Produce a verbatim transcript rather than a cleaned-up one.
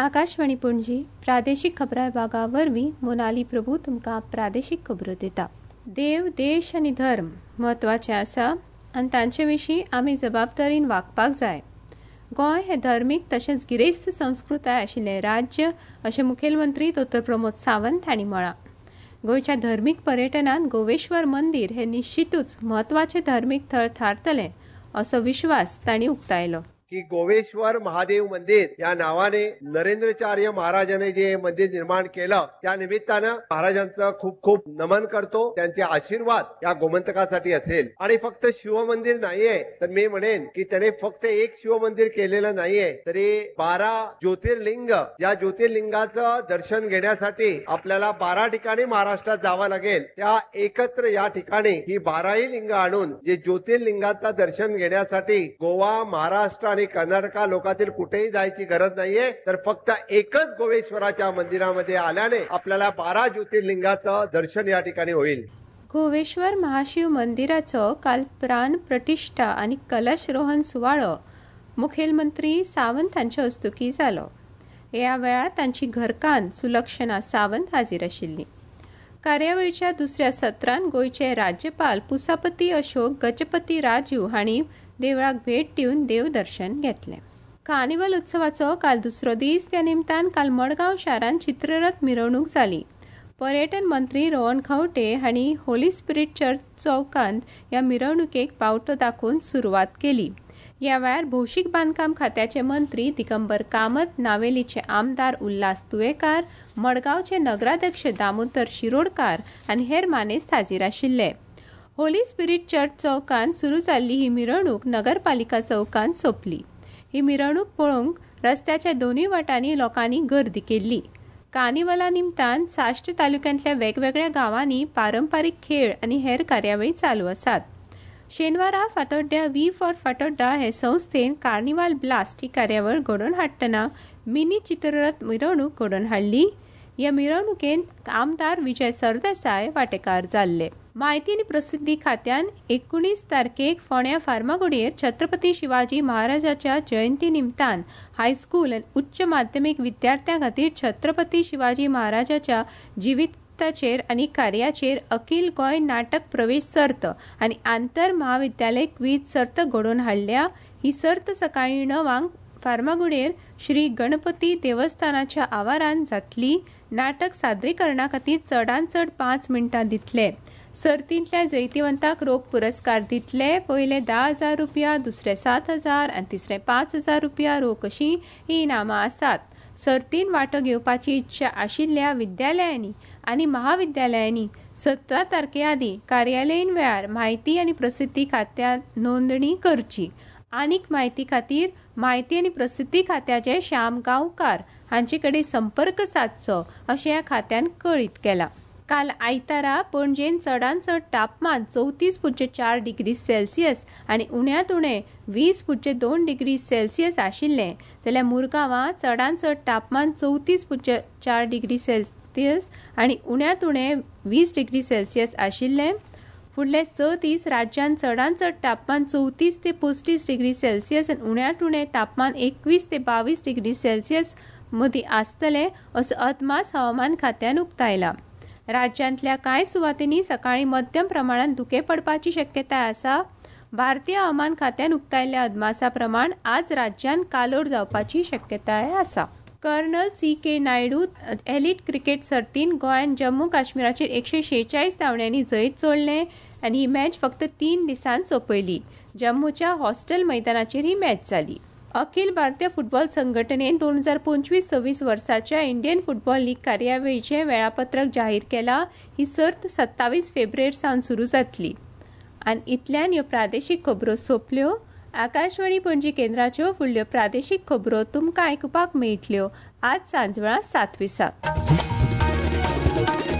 आकाशवाणी पणजी प्रादेशीक खबरां विभागा वरवीं मोनाली प्रभू तुमकां प्रादेशीक खबरो दिता। देव, देश आनी धर्म म्हत्वाचे आसा आनी तांचे विशीं आमी जबाबदारीन वागपाक जाय। गोंय हे धर्मीक तशेंच गिरेस्त संस्कृताय आशिल्लें राज्य अशें मुखेलमंत्री दोतोर प्रमोद सावंत हांणी म्हळां। गोंयच्या धर्मीक पर्यटनांत गोवेश्वर मंदीर हे निश्चितूच म्हत्वाचें धर्मीक थळ थारतलें असो विश्वास तांणी उक्तायलो। की गोवेश्वर महादेव मंदिर या नावाने नरेंद्रचार्य महाराजांनी जे मंदिर निर्माण केलं त्या निमित्तानं महाराजांचं खूप खूप नमन करतो। त्यांचे आशीर्वाद या गोमंतकासाठी असेल आणि फक्त शिवमंदिर नाहीये तर मी म्हणेन की त्याने फक्त एक शिवमंदिर केलेलं नाहीये तरी बारा ज्योतिर्लिंग या ज्योतिर्लिंगाचं दर्शन घेण्यासाठी आपल्याला बारा ठिकाणी महाराष्ट्रात जावं लागेल। त्या एकत्र या ठिकाणी ही बाराही लिंग आणून जे ज्योतिर्लिंगाचं दर्शन घेण्यासाठी गोवा, महाराष्ट्र आणि कर्नाटका लोकातील कुठेही जायची गरज नाहीये तर फक्त एकच गोवेश्वराच्या मंदिरामध्ये आल्याने आपल्याला बारा ज्योतिर्लिंगाचं दर्शन या ठिकाणी होईल। गोवेश्वर महाशिव मंदिराचो काल प्राण प्रतिष्ठा आणि कलशरोहण सुवाळो मुखेलमंत्री सावंत हांच्या हस्तुकी जालो। ह्या वेळार तांची घरकान्न सुलक्षणा सावंत हाजीर आशिल्ली। कार्यावळीच्या दुसऱ्या सत्रांत गोंयचे राज्यपाल पुसापती अशोक गजपती राजू हांणी देवळाक भेट दिवन देवदर्शन घेतलें। कार्निवल उत्सवाचो काल दुसरो दीस त्या निमतान काल मडगांव शारांत चित्ररथ मिरवणूक जाली। पर्यटन मंत्री रोहन खंवटे हांणी होली स्पिरीट चर्च चौकांत ह्या मिरवणुकेक पावटो दाखोवन सुरवात केली। ह्या वेळार भौशीक बांदकाम खात्याचे मंत्री दिगंबर कामत, नावेलीचे आमदार उल्हास तुयेकार, मडगांवचे नगराध्यक्ष दामोदर शिरोडकार आनी हेर मानेस्त हाजीर आशिल्ले। होली स्पिरीट चर्च चौकांत सुरू जाल्ली ही मिरवणूक नगरपालिका चौकांत सोंपली। ही मिरवणूक पळोवंक रस्त्याच्या दोनूय वाटांनी लोकांनी गर्दी केल्ली। कार्निवला निमतान साश्ट तालुक्यांतल्या वेगवेगळ्या गांवांनी पारंपारीक खेळ आनी हेर कार्यावळी चालू आसात। शेनवारा फातोड्ड्या वी फॉर फातोड्डा हे संस्थेन कार्निवाल ब्लास्ट ही कार्यावळ घडोवन हाडटना मिनी चित्ररथ मिरवणूक घडोवन हाडली। ह्या मिरवणुकेंत आमदार विजय सरदेसाय वांटेकार जाल्ले। माहिती आनी प्रसिद्धी खात्यान एकुणीस तारखेक फोंड्या फार्मागुडयेर छत्रपती शिवाजी महाराजाच्या जयंती निमतान हायस्कूल आनी उच्च माध्यमीक विद्यार्थ्यां खातीर छत्रपती शिवाजी महाराजाच्या जिविताचेर आनी कार्याचेर अखिल गोंय नाटक प्रवेश सर्त आनी आंतर महाविद्यालय क्विज सर्त घडोवन हाडल्या। ही सर्त सकाळी णवांक फार्मागुडयेर श्री गणपती देवस्थानाच्या आवारांत जातली। नाटक सादरीकरणा खातीर चडांत चड पांच मिनटां दितले। सर्तींतल्या जैतिवंतांक रोख पुरस्कार दितले। पयले धा हजार रुपया, दुसरे सात हजार आनी तिसरे पांच हजार रुपया रोख अशीं ही इनामां आसात। सर्तीन वांटो घेवपाची इत्सा आशिल्ल्या विद्यालयांनी आनी महाविद्यालयांनी सतरा तारखे आदीं कार्यालयीन वेळार माहिती आनी प्रसिद्धी खात्यांत नोंदणी करची। आनीक म्हायती खातीर म्हायती आनी प्रसिद्धी खात्याचे श्याम गांवकार हांचे कडेन संपर्क सादचो अशें ह्या खात्यान कळीत केलां। काल आयतारा पणजेन चडांत चड तापमान चवतीस पुज्य चार डिग्री सेल्सियस आनी उण्यांत उणें वीस पुज्य दोन डिग्री सेल्सियस आशिल्लें जाल्यार मुरगांवां चडांत चड तापमान चवतीस पुज्य चार डिग्री सेल्सियस आनी उण्यांत उणें वीस डिग्री सेल्सियस आशिल्लें। फुडले स दीस राज्यांत चडांत चड तापमान चवतीस ते पस्तीस डिग्री सेल्सियस आनी उण्यांत उणें तापमान एकवीस ते बावीस डिग्री सेल्सियस मदीं आसतलें असो अदमास हवामान खात्यान उक्तायला। राज्यांतल्या कांय सुवातींनी सकाळीं मध्यम प्रमाणांत धुकें पडपाची शक्यताय आसा। भारतीय हवामान खात्यान उक्तायल्ल्या अदमासा प्रमाण आज राज्यांत कालोर जावपाची शक्यताय आसा। Colonel C K Naidu elite cricket सर्तीन गोंयान जम्मू काश्मीराचेर एकशे शेचाळीस धांवड्यांनी जैत जोडलें आनी ही मॅच फक्त तीन दिसांत सोंपयली। जम्मूच्या हॉस्टेल मैदानाचेर ही मॅच जाली। अखिल भारतीय फुटबॉल संघटनेन दोन हजार पंचवीस सव्वीस वर्साच्या इंडियन फुटबॉल लीग कार्यावळीचें वेळापत्रक जाहीर केलां। ही सर्त सत्तावीस फेब्रुवारी सावन सुरू जातली। आनी इतल्यान ह्यो प्रादेशीक खबरो सोंपल्यो। आकाशवाणी पणजी केंद्राच्यो फुडल्यो प्रादेशीक खबरो तुमकां आयकुपाक मेळटल्यो आज सांजवेळा सात विसाक।